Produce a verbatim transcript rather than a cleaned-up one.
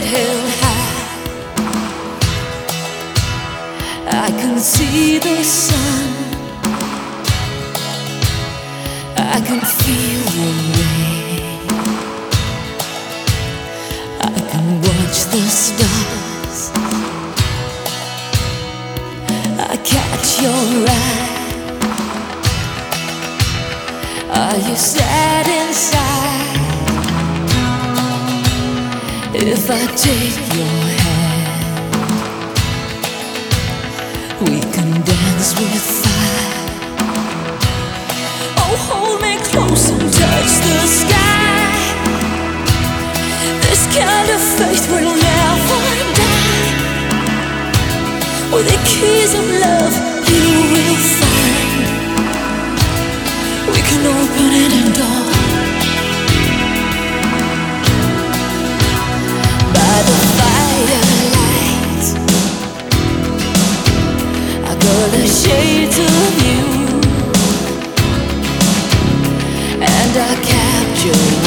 head held high. I can see the sun, I can feel the rain, I can watch the stars, I catch your eye. Are you sad inside? If I take your hand, we can dance with fire. Oh, hold me close and touch the sky. This kind of faith will never die. With the keys of love you will find, we can open any door. By the firelight, I got the shades of you, and I capture you.